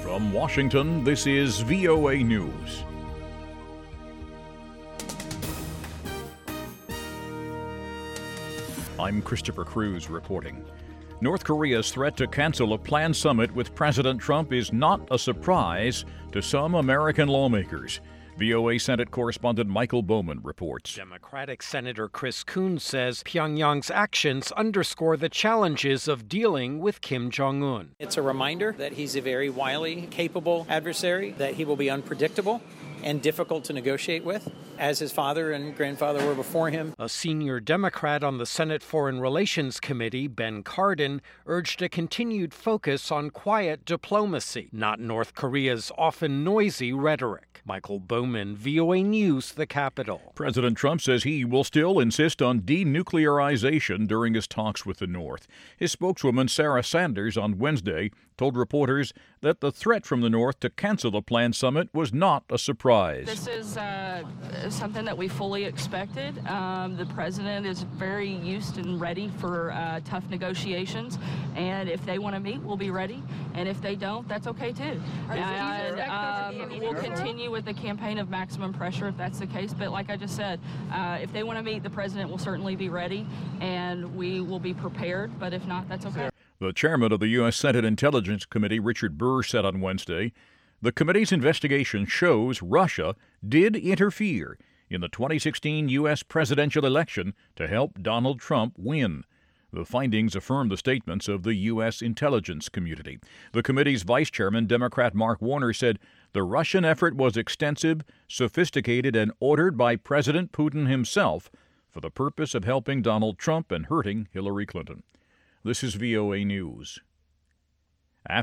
From Washington, this is VOA News. I'm Christopher Cruz reporting. North Korea's threat to cancel a planned summit with President Trump is not a surprise to some American lawmakers. VOA Senate correspondent Michael Bowman reports. Democratic Senator Chris Coons says Pyongyang's actions underscore the challenges of dealing with Kim Jong-un. It's a reminder that he's a very wily, capable adversary, that he will be unpredictable and difficult to negotiate with, as his father and grandfather were before him. A senior Democrat on the Senate Foreign Relations Committee, Ben Cardin, urged a continued focus on quiet diplomacy, not North Korea's often noisy rhetoric. Michael Bowman, VOA News, the Capitol. President Trump says he will still insist on denuclearization during his talks with the North. His spokeswoman, Sarah Sanders, on Wednesday told reporters that the threat from the North to cancel the planned summit was not a surprise. This is something that we fully expected. The president is very used and ready for tough negotiations, and if they want to meet, we'll be ready, and if they don't, that's okay too. And we'll continue with the campaign of maximum pressure if that's the case, but like I just said, if they want to meet, the president will certainly be ready, and we will be prepared, but if not, that's okay. The chairman of the U.S. Senate Intelligence Committee, Richard Burr, said on Wednesday, the committee's investigation shows Russia did interfere in the 2016 U.S. presidential election to help Donald Trump win. The findings affirm the statements of the U.S. intelligence community. The committee's vice chairman, Democrat Mark Warner, said the Russian effort was extensive, sophisticated, and ordered by President Putin himself for the purpose of helping Donald Trump and hurting Hillary Clinton. This is VOA News.